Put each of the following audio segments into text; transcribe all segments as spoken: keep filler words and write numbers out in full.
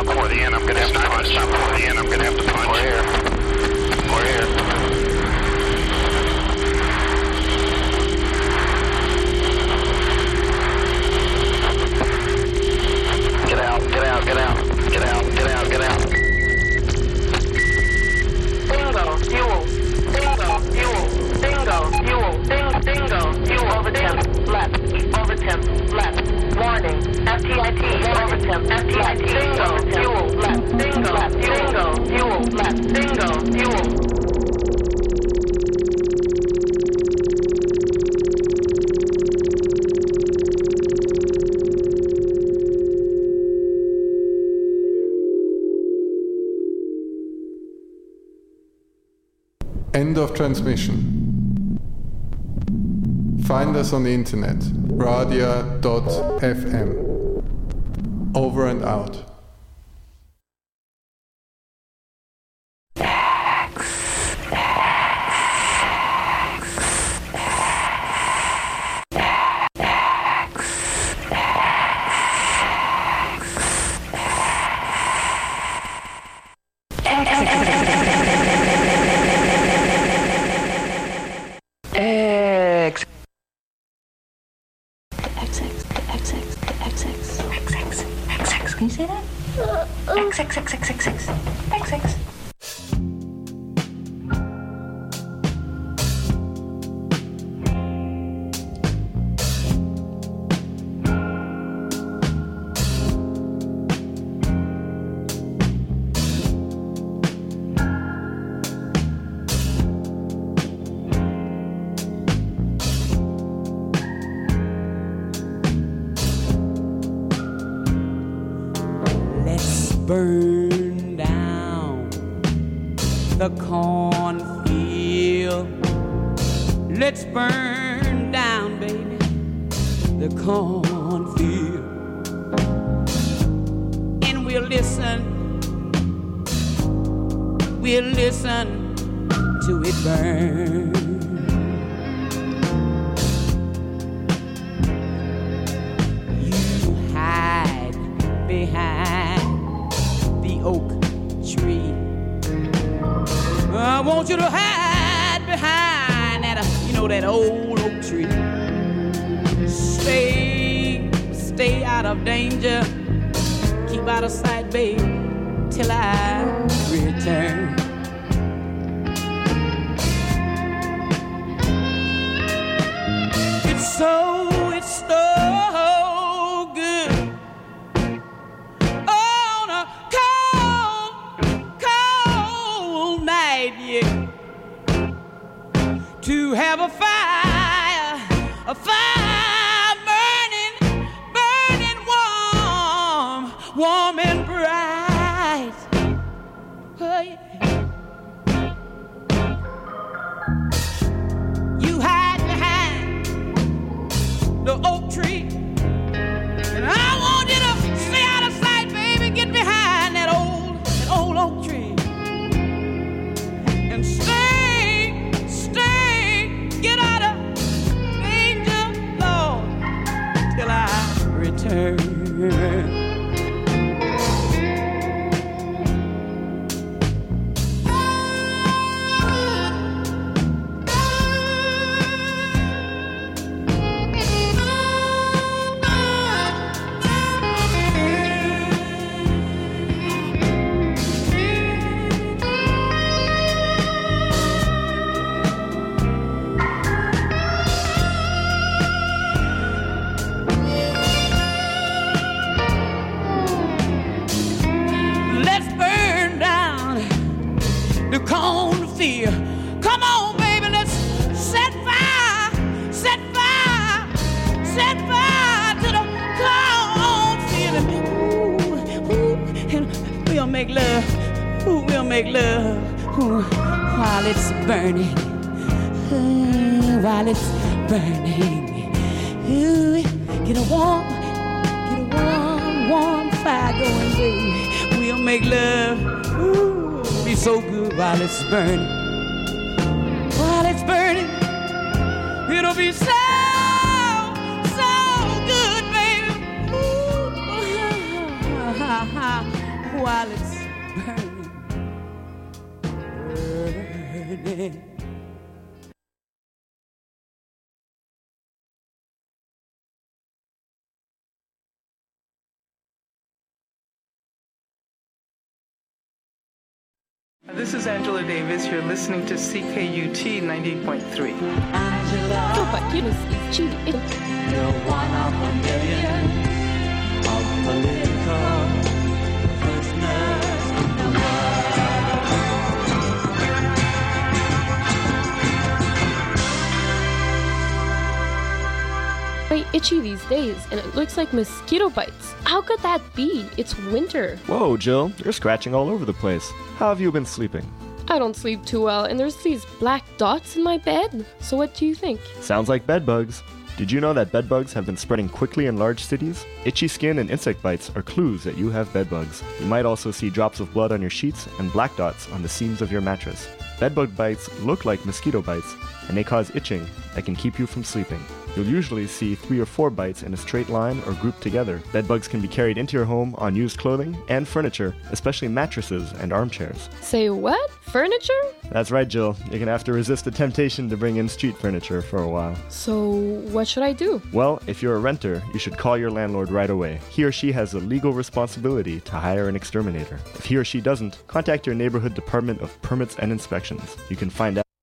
stop before the end. I'm gonna have to punch. Stop before the end. I'm gonna have to punch. We're here. We're here. Get out. Get out. Get out. Get out. Get out. Get out. Bingo. Fuel. Bingo. Fuel. Bingo. Fuel. Ding. Bingo. Fuel. Over temp. Left. Over temp. Left. Warning. F T I T. Over temp. F T I T. Bingo. Fuel. Left. Bingo. Left. Bingo. Fuel. Left. Bingo. Fuel. End of transmission. Find us on the internet, radia dot f m. Over and out. Can you say that? X X X X X X X X. Burn down the cornfield. Let's burn down, baby, the cornfield. And we'll listen, we'll listen to it burn. You hide behind oak tree. I want you to hide behind that, you know, that old oak tree. Stay, stay out of danger. Keep out of sight, babe, till I return. It's so, it's so good. To have a fire, a fire burning, burning warm, warm and bright. Oh, yeah. You hide behind the oak tree, and I want you to stay out of sight, baby. Get behind that old, that old oak tree, and stay. Get out of danger, Lord, till I return. Cornfield. Come on, baby, let's set fire, set fire, set fire to the cornfield. And, ooh, ooh, and we'll make love, ooh, we'll make love ooh, while it's burning, ooh, while it's burning. Ooh, get a warm, get a warm, warm fire going, baby. We'll make love, ooh. Be so good while it's burning, while it's burning, it'll be so, so good, baby. Ooh, while it's burning, burning. This is Angela Davis. You're listening to C K U T ninety-eight point three. Angela, you're one of a million of political prisoners in the world. Very itchy these days, and it looks like mosquito bites. How could that be? It's winter. Whoa, Jill, you're scratching all over the place. How have you been sleeping? I don't sleep too well, and there's these black dots in my bed. So what do you think? Sounds like bed bugs. Did you know that bed bugs have been spreading quickly in large cities? Itchy skin and insect bites are clues that you have bed bugs. You might also see drops of blood on your sheets and black dots on the seams of your mattress. Bedbug bites look like mosquito bites, and they cause itching that can keep you from sleeping. You'll usually see three or four bites in a straight line or grouped together. Bedbugs can be carried into your home on used clothing and furniture, especially mattresses and armchairs. Say what? Furniture? That's right, Jill. You're gonna have to resist the temptation to bring in street furniture for a while. So what should I do? Well, if you're a renter, you should call your landlord right away. He or she has a legal responsibility to hire an exterminator. If he or she doesn't, contact your neighborhood Department of Permits and Inspections. You can find out.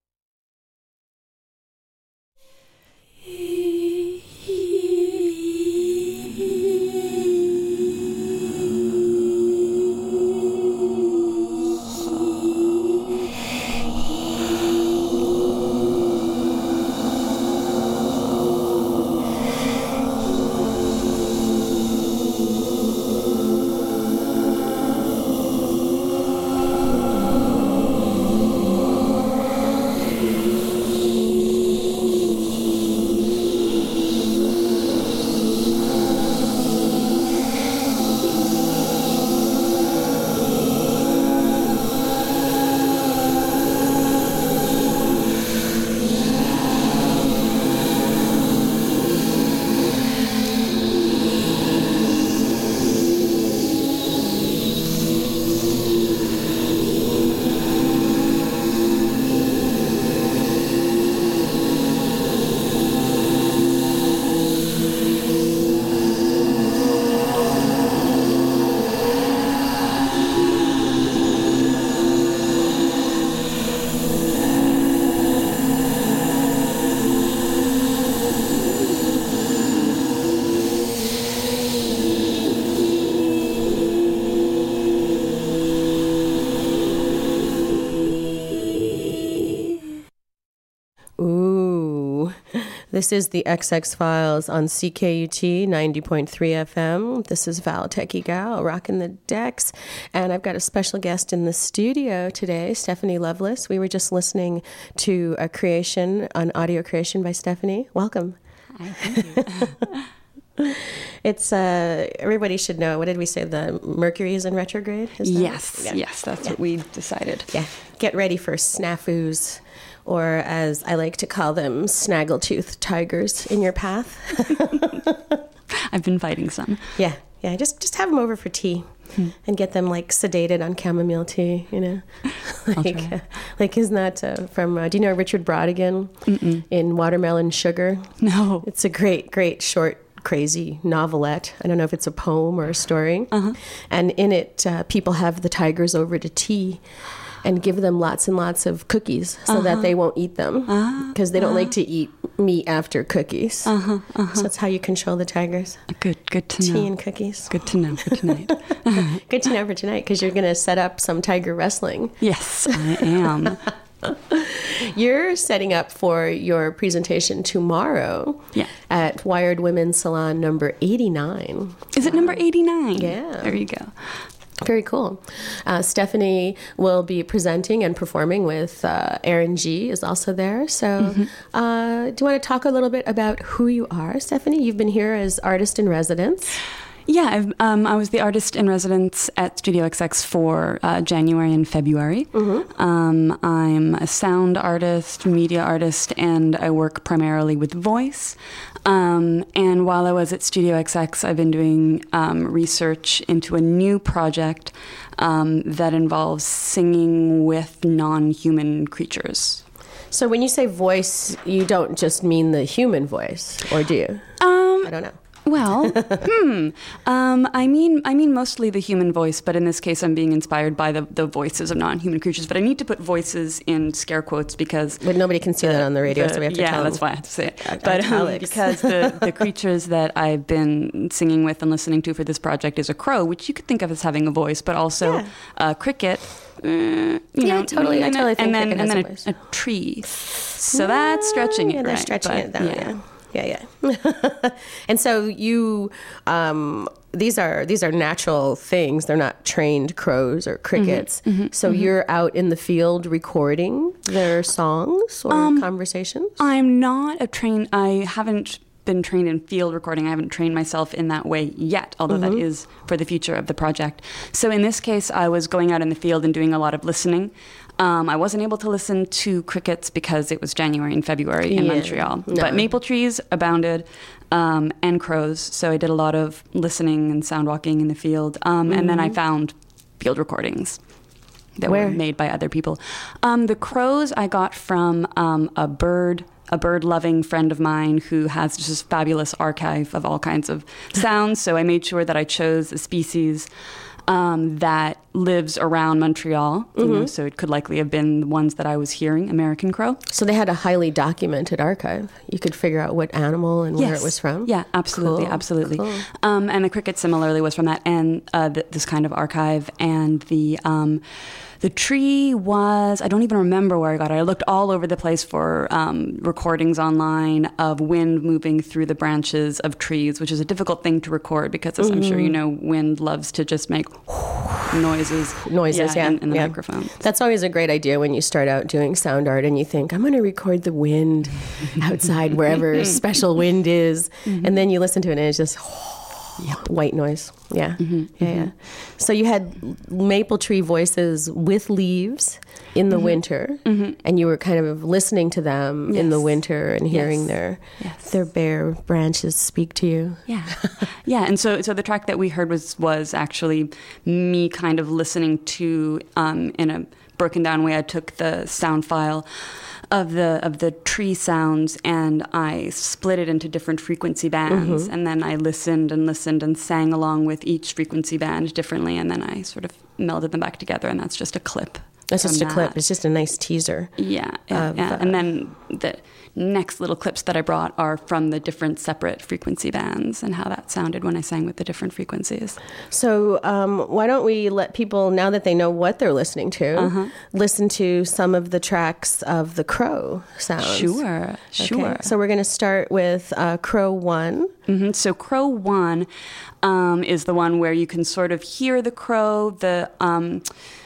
This is the X X Files on C K U T ninety point three F M. This is Val Techie Gal, rocking the decks. And I've got a special guest in the studio today, Stephanie Lovelace. We were just listening to a creation, an audio creation by Stephanie. Welcome. Hi, thank you. It's, uh, everybody should know, what did we say, the Mercury is in retrograde? Is that yes, yeah. yes, that's yeah. what we decided. Yeah, get ready for snafus, or as I like to call them, snaggletooth tigers in your path. I've been fighting some. Yeah, yeah, just just have them over for tea. Hmm. And get them like sedated on chamomile tea, you know, like uh, like isn't that uh, from? Uh, do you know Richard Brodigan Mm-mm. in Watermelon Sugar? No, it's a great, great short, crazy novelette. I don't know if it's a poem or a story. Uh-huh. And in it, uh, people have the tigers over to tea and give them lots and lots of cookies so uh-huh. that they won't eat them because uh-huh. they don't uh-huh. like to eat meat after cookies. Uh-huh. Uh-huh. So that's how you control the tigers. Good, good to tea know. Tea and cookies. Good to know for tonight. Good to know for tonight because you're going to set up some tiger wrestling. Yes, I am. You're setting up for your presentation tomorrow yeah. at Wired Women's Salon number eighty-nine. Is it number eighty-nine? Yeah. There you go. Very cool. Uh, Stephanie will be presenting and performing with uh, Aaron G. is also there. So mm-hmm. uh, do you want to talk a little bit about who you are, Stephanie? You've been here as artist in residence. Yeah, I've, um, I was the artist in residence at Studio X X for uh, January and February. Mm-hmm. Um, I'm a sound artist, media artist, and I work primarily with voice. Um, and while I was at Studio X X, I've been doing um, research into a new project um, that involves singing with non-human creatures. So when you say voice, you don't just mean the human voice, or do you? Um, I don't know. Well, hmm. Um, I mean, I mean mostly the human voice, but in this case, I'm being inspired by the, the voices of non-human creatures. But I need to put voices in scare quotes because, but nobody can see the, that on the radio, the, so we have to yeah, tell that's them. why I have to say it. But um, because the, the creatures that I've been singing with and listening to for this project is a crow, which you could think of as having a voice, but also yeah. a cricket. Uh, you yeah, know, totally. I totally think and then, cricket and has then a, voice. a, a tree. So yeah, that's stretching it, yeah, they're right? stretching but, it down. Yeah. yeah. Yeah, yeah. And so you, um, these are these are natural things. They're not trained crows or crickets. Mm-hmm, mm-hmm, so mm-hmm. you're out in the field recording their songs or um, conversations? I'm not a trained, I haven't been trained in field recording. I haven't trained myself in that way yet, although mm-hmm. that is for the future of the project. So in this case, I was going out in the field and doing a lot of listening. Um, I wasn't able to listen to crickets because it was January and February in yeah, Montreal. No. But maple trees abounded um, and crows. So I did a lot of listening and sound walking in the field. Um, mm-hmm. And then I found field recordings that Where? were made by other people. Um, the crows I got from um, a bird a bird-loving friend of mine who has just this fabulous archive of all kinds of sounds. So I made sure that I chose a species Um, that lives around Montreal, you mm-hmm. know, so it could likely have been the ones that I was hearing, American crow. So they had a highly documented archive. You could figure out what animal and where yes. it was from? Yeah, absolutely, cool. absolutely. Cool. Um, and the cricket similarly was from that, and uh, th- this kind of archive. And the um, the tree was, I don't even remember where I got it. I looked all over the place for um, recordings online of wind moving through the branches of trees, which is a difficult thing to record because, as mm-hmm. I'm sure you know, wind loves to just make noises. Noises, yeah. yeah in, in the yeah. microphone. That's always a great idea when you start out doing sound art and you think, I'm going to record the wind outside wherever special wind is. Mm-hmm. And then you listen to it and it's just yep. white noise. Yeah. Mm-hmm. Yeah, yeah. So you had maple tree voices with leaves in the mm-hmm. winter, mm-hmm. and you were kind of listening to them yes. in the winter and hearing yes. their yes. their bare branches speak to you. Yeah. Yeah, and so so the track that we heard was was actually me kind of listening to um, in a broken down way. I took the sound file of the of the tree sounds and I split it into different frequency bands mm-hmm. and then I listened and listened and sang along with each frequency band differently and then I sort of melded them back together and that's just a clip. That's just a that. clip. It's just a nice teaser. Yeah, yeah, of, yeah. Uh, and then the next little clips that I brought are from the different separate frequency bands and how that sounded when I sang with the different frequencies. So um, why don't we let people, now that they know what they're listening to, uh-huh. listen to some of the tracks of the crow sounds? Sure, sure. Okay. So we're going to start with uh, Crow One. Mm-hmm. So Crow One um, is the one where you can sort of hear the crow, the... Um,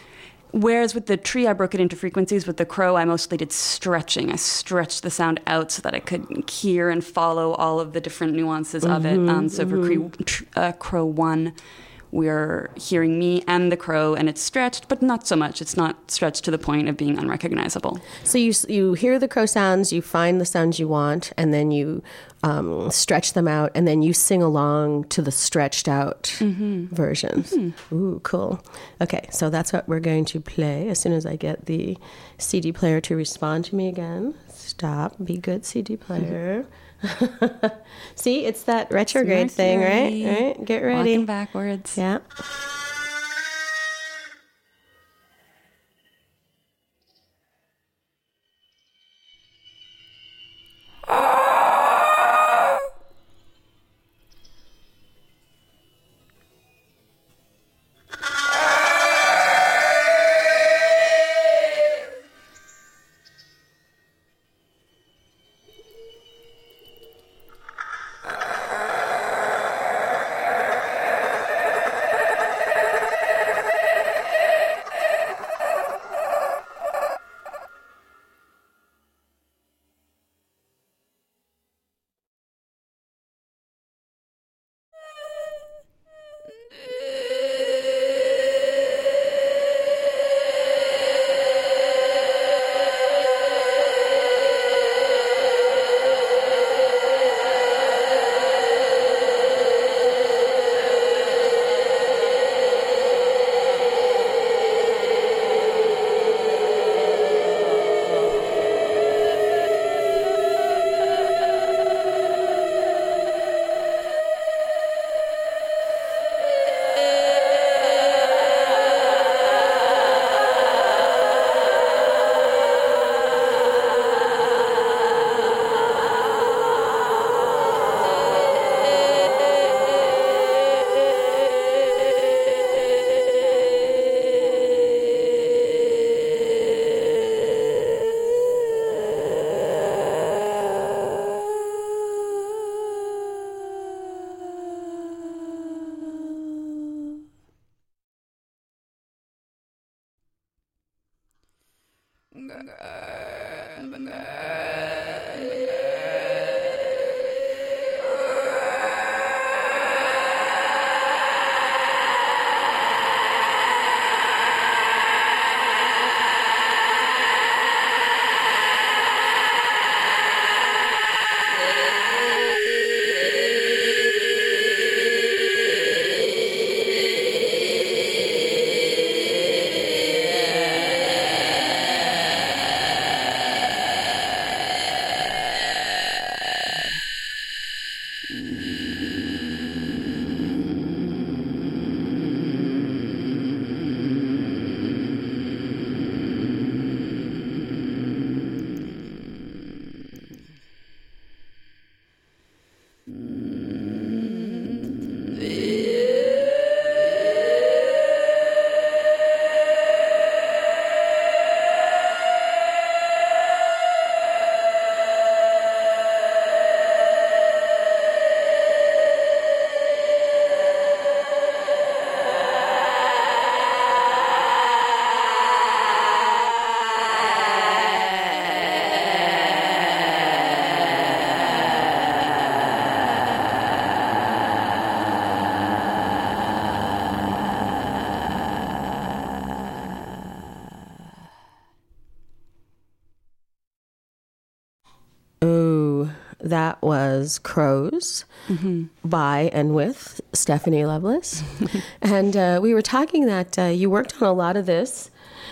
Whereas with the tree, I broke it into frequencies. With the crow, I mostly did stretching. I stretched the sound out so that I could hear and follow all of the different nuances mm-hmm, of it. Um, so mm-hmm. for cre- uh, Crow One, we're hearing me and the crow, and it's stretched, but not so much. It's not stretched to the point of being unrecognizable. So you you hear the crow sounds, you find the sounds you want, and then you um, stretch them out, and then you sing along to the stretched out mm-hmm. versions. Mm-hmm. Ooh, cool. Okay, so that's what we're going to play as soon as I get the C D player to respond to me again. Stop. Be good, C D player. Mm-hmm. See, it's that retrograde it's thing, right? Right? Get ready. Walking backwards. Yeah. That was Crows mm-hmm. by and with Stephanie Lovelace. And uh, we were talking that uh, you worked on a lot of this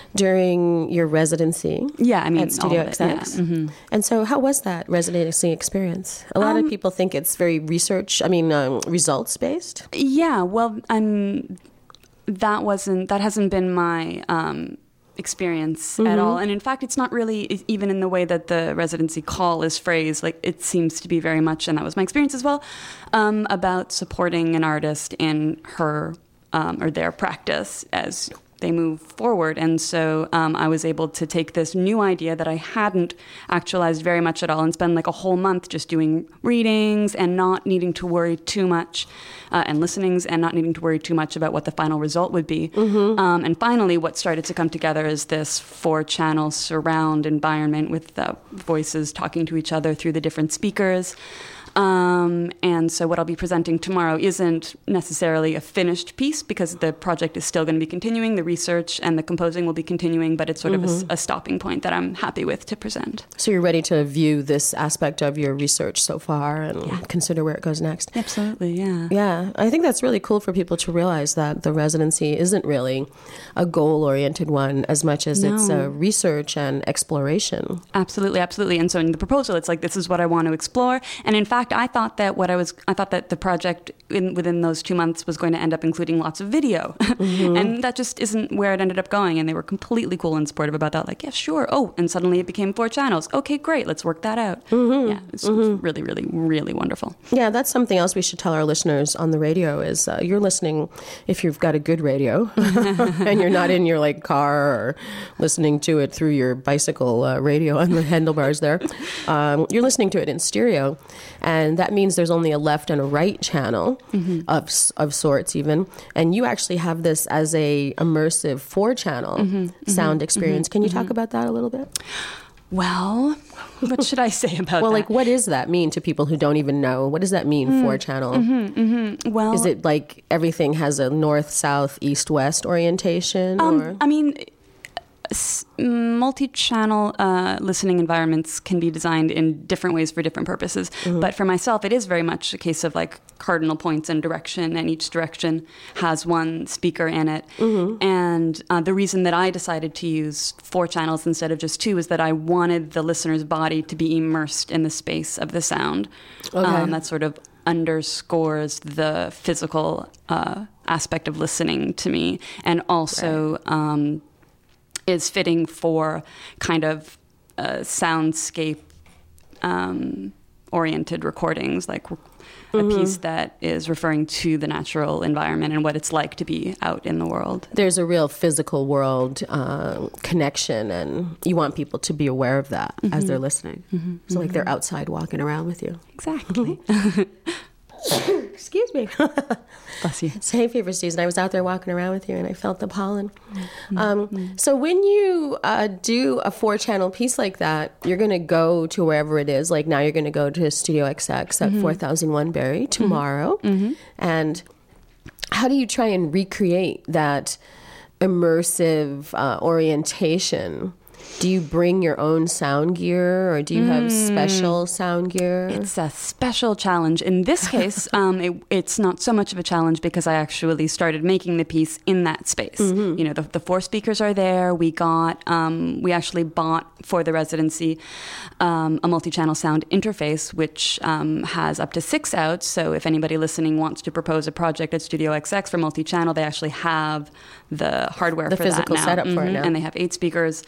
during your residency. Yeah, I mean, at Studio all of X it, X. yeah. Mm-hmm. And so how was that residency experience? A lot um, of people think it's very research, I mean, um, results-based. Yeah, well, I'm, that wasn't, that hasn't been my... Um, experience mm-hmm. at all. And in fact, it's not really, even in the way that the residency call is phrased, like it seems to be very much, and that was my experience as well, um, about supporting an artist in her um, or their practice as they move forward. And so um, I was able to take this new idea that I hadn't actualized very much at all and spend like a whole month just doing readings and not needing to worry too much uh, and listenings and not needing to worry too much about what the final result would be. Mm-hmm. Um, and finally, what started to come together is this four-channel surround environment with the voices talking to each other through the different speakers. Um, and so what I'll be presenting tomorrow isn't necessarily a finished piece because the project is still going to be continuing, the research and the composing will be continuing, but it's sort mm-hmm. of a, a stopping point that I'm happy with to present. So you're ready to view this aspect of your research so far and yeah. consider where it goes next? Absolutely, yeah. Yeah, I think that's really cool for people to realize that the residency isn't really a goal-oriented one as much as no. it's a research and exploration. Absolutely, absolutely. And so in the proposal, it's like, this is what I want to explore. And in fact, I thought that what I was, I thought that the project in, within those two months was going to end up including lots of video. Mm-hmm. And that just isn't where it ended up going. And they were completely cool and supportive about that. Like, yeah, sure. Oh, and suddenly it became four channels. Okay, great. Let's work that out. Mm-hmm. Yeah, it's mm-hmm. really, really, really wonderful. Yeah, that's something else we should tell our listeners on the radio is uh, you're listening, if you've got a good radio and you're not in your like car or listening to it through your bicycle uh, radio on the handlebars there, um, you're listening to it in stereo. And that means there's only a left and a right channel mm-hmm. of of sorts even. And you actually have this as a immersive four-channel mm-hmm. sound mm-hmm. experience. Can you mm-hmm. talk about that a little bit? Well, what should I say about well, that? Well, like, what does that mean to people who don't even know? What does that mean, mm-hmm. four-channel? Mm-hmm, mm-hmm. Well, is it like everything has a north, south, east, west orientation? Um, or? I mean... multi-channel uh, listening environments can be designed in different ways for different purposes. Mm-hmm. But for myself, it is very much a case of like cardinal points and direction, and each direction has one speaker in it. Mm-hmm. And uh, the reason that I decided to use four channels instead of just two is that I wanted the listener's body to be immersed in the space of the sound. Okay. Um, that sort of underscores the physical uh, aspect of listening to me, and also... Right. Um, is fitting for kind of uh, soundscape um, oriented recordings, like mm-hmm. a piece that is referring to the natural environment and what it's like to be out in the world. There's a real physical world uh, connection, and you want people to be aware of that mm-hmm. as they're listening. Mm-hmm. So like they're outside walking around with you. Exactly. Excuse me. Bless you. It's hay fever season. I was out there walking around with you, and I felt the pollen. Um, so when you uh, do a four-channel piece like that, you're going to go to wherever it is. Like now you're going to go to Studio X X at Mhm. four thousand one Berry tomorrow. Mhm. And how do you try and recreate that immersive uh, orientation? Do you bring your own sound gear, or do you have Mm. special sound gear? It's a special challenge. In this case, um, it, it's not so much of a challenge because I actually started making the piece in that space. Mhm. You know, the, the four speakers are there. We got, um, we actually bought for the residency um, a multi-channel sound interface, which um, has up to six outs. So if anybody listening wants to propose a project at Studio X X for multi-channel, they actually have the hardware The for physical that now. setup for it Mhm. now. And they have eight speakers.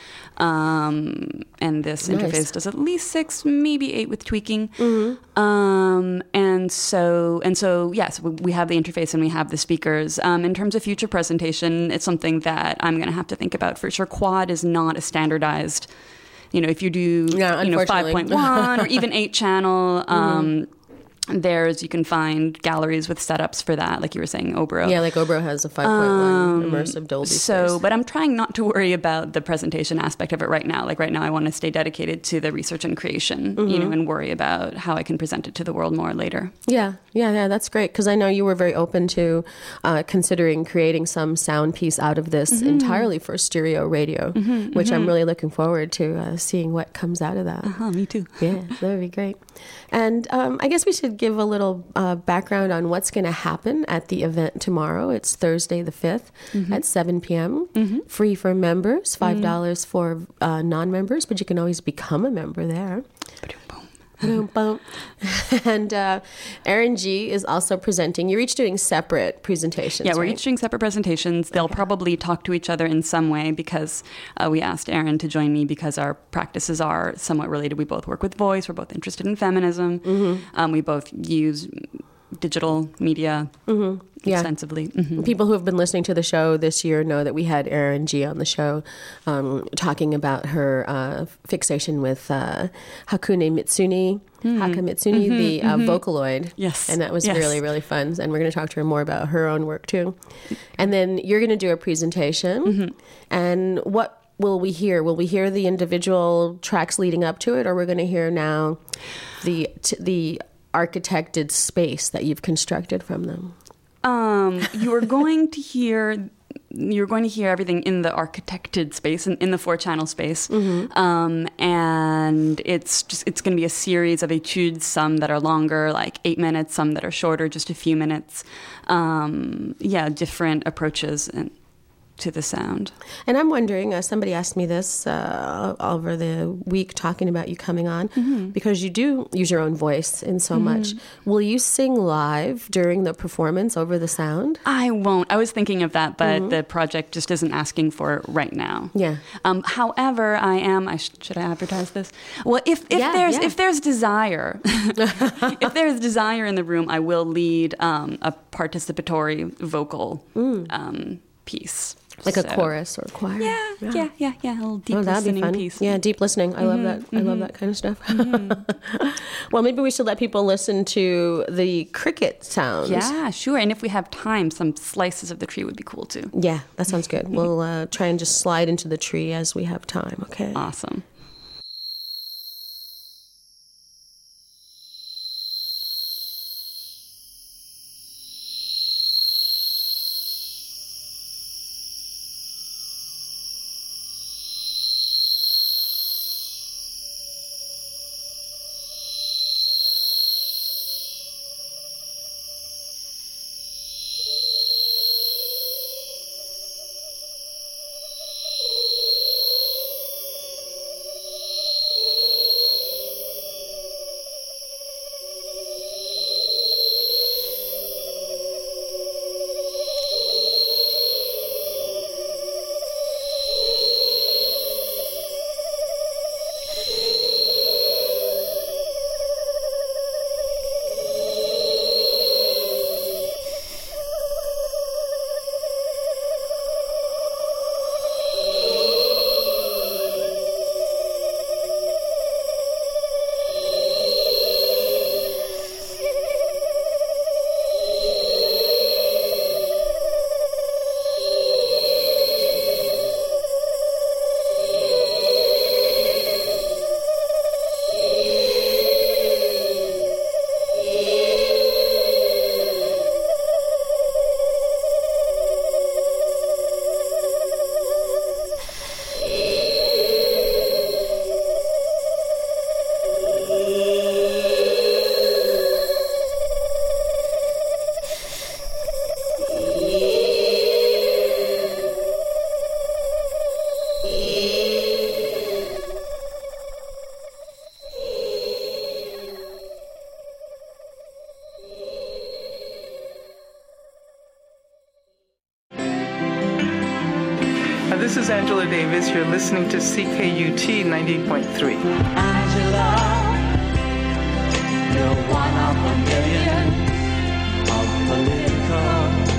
Um, and this Nice. interface does at least six, maybe eight with tweaking. Mm-hmm. Um, and so, and so, yes, we, we have the interface and we have the speakers. Um, in terms of future presentation, it's something that I'm going to have to think about for sure. Quad is not a standardized, you know, if you do, Yeah, you know, unfortunately. five point one or even eight channel, um, there's, you can find galleries with setups for that, like you were saying, Obro. Yeah, like Obro has a five point one Um, immersive Dolby So, space. but I'm trying not to worry about the presentation aspect of it right now. Like right now, I want to stay dedicated to the research and creation, you know, Mhm. and worry about how I can present it to the world more later. Yeah, yeah, yeah, that's great. Because I know you were very open to uh, considering creating some sound piece out of this Mhm. entirely for stereo radio, Mhm, which I'm mhm. really looking forward to uh, seeing what comes out of that. Uh-huh, me too. Yeah, that would be great. And um, I guess we should give a little uh, background on what's going to happen at the event tomorrow. It's Thursday the fifth Mhm. at seven p.m. Mhm. Free for members, five dollars for uh, non-members, but you can always become a member there. Boom, boom. And uh, Aaron G is also presenting. You're each doing separate presentations, Yeah, we're right? each doing separate presentations. They'll probably talk to each other in some way because uh, we asked Erin to join me because our practices are somewhat related. We both work with voice. We're both interested in feminism. Mhm. Um, we both use digital media Mhm. Yeah. extensively. Mhm. People who have been listening to the show this year know that we had Erin G on the show um, talking about her uh, fixation with uh, Hakune Mitsune, Mm. Haka Mitsune, Mhm, the uh, mhm. Vocaloid. Yes. And that was Yes. really, really fun. And we're going to talk to her more about her own work too. And then you're going to do a presentation. Mm-hmm. And what will we hear? Will we hear the individual tracks leading up to it, or we're going to hear now the t- the architected space that you've constructed from them? Um, you are going to hear you're going to hear everything in the architected space, in, in the four channel space. Mm-hmm. Um, and it's just it's going to be a series of etudes, some that are longer, like eight minutes, some that are shorter, just a few minutes. Um, yeah, different approaches and to the sound. And I'm wondering, uh, somebody asked me this uh, over the week talking about you coming on, Mm-hmm. because you do use your own voice in so Mhm. much. Will you sing live during the performance over the sound? I won't. I was thinking of that, but Mhm. the project just isn't asking for it right now. Yeah. Um, however, I am. I sh- should I advertise this? Well, if if Yeah, there's yeah. if there's desire, if there's desire in the room, I will lead um, a participatory vocal um, piece, Mm. Like a So- chorus or choir? Yeah, yeah, yeah, yeah. A little deep Oh, that'd be listening fun. piece. Yeah, deep listening. I love Mhm, that. I love mhm. that kind of stuff. Well, maybe we should let people listen to the cricket sounds. Yeah, sure. And if we have time, some slices of the tree would be cool too. Yeah, that sounds good. We'll uh, try and just slide into the tree as we have time, okay? Awesome. Thank you. Angela Davis. You're listening to C K U T ninety point three. Angela, you're one of a million of political